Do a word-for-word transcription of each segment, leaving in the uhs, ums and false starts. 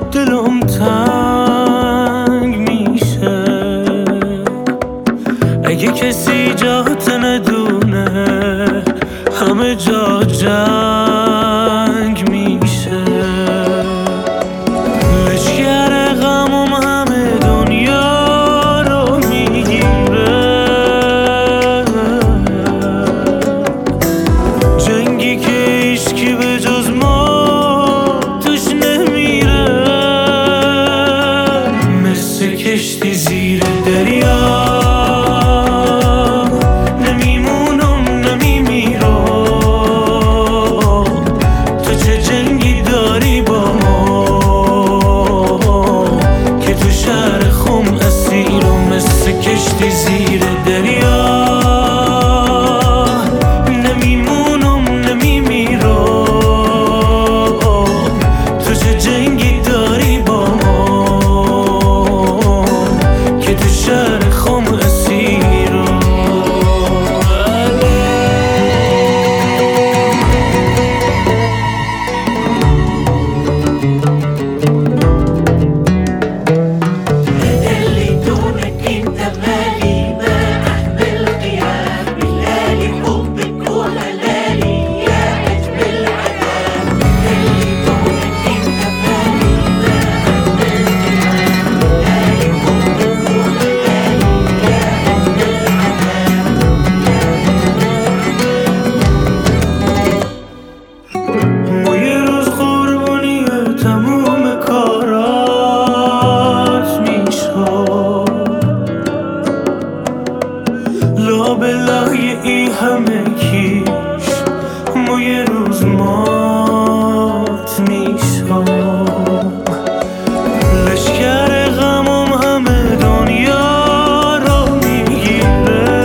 دلم تنگ میشه اگه کسی جات ندونه، همه جا جنگ میشه. لشگر غمم همه دنیا رو میگیره، جنگی که هیچکی به جز ما توش نمیره. مثل کشتی زیر دریا کشتی زیر دریا نمیمونم نمیمیرم، تو چه جنگی داری با ما که تو شهر خم اسیرم. لابلای ای همه کیش ما یه روز مات میشم. لشگر غمم همه دنیا رو میگیره،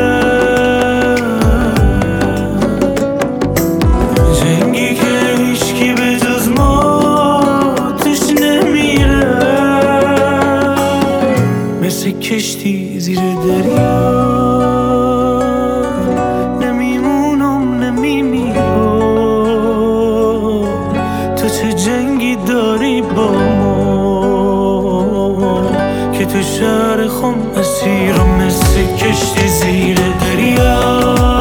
جنگی که هیچکی به جز ما توش نمیره. مثل کشتی زیر دریا جنگی داری با ما که تو شهر خم اسیرم. مثل کشتی زیر دریا